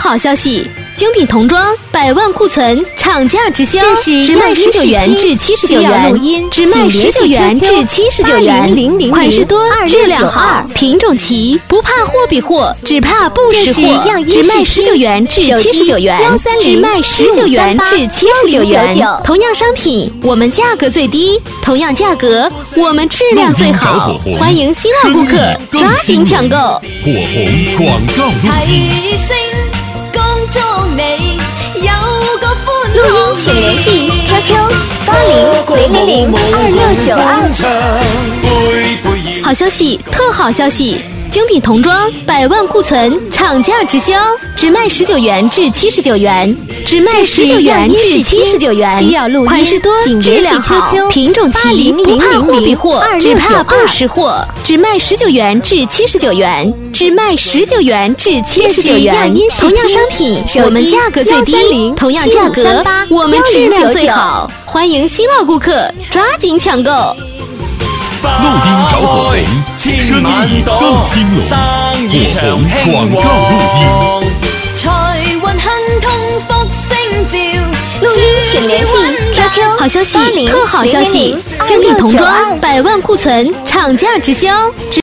好消息！精品童装100万库存，厂价直销，只卖19元至79元，只卖19元至79元，款式多，质量好，品种齐，不怕货比货，只怕不识货，只卖19元至79元，只卖19元至79元。同样商品，我们价格最低；同样价格，我们质量最好。欢迎新老顾客抓紧抢购！ 火红广告录音。 录音请联系 QQ8000002692。 好消息，特好消息！精品童装100万库存，厂价直销，只卖19元至79元，只卖19元至79元。款式多，质量好，品种齐，不怕货比货，只怕不识货。只卖19元至79元，只卖19元至79元。同样商品，我们价格最低；同样价格，我们质量最好。欢迎新老顾客抓紧抢购！ 录音找火红，生意更兴隆。火红广告录音。 录音请联系 QQ 好消息，特好消息！精品童装100万库存，厂价直销。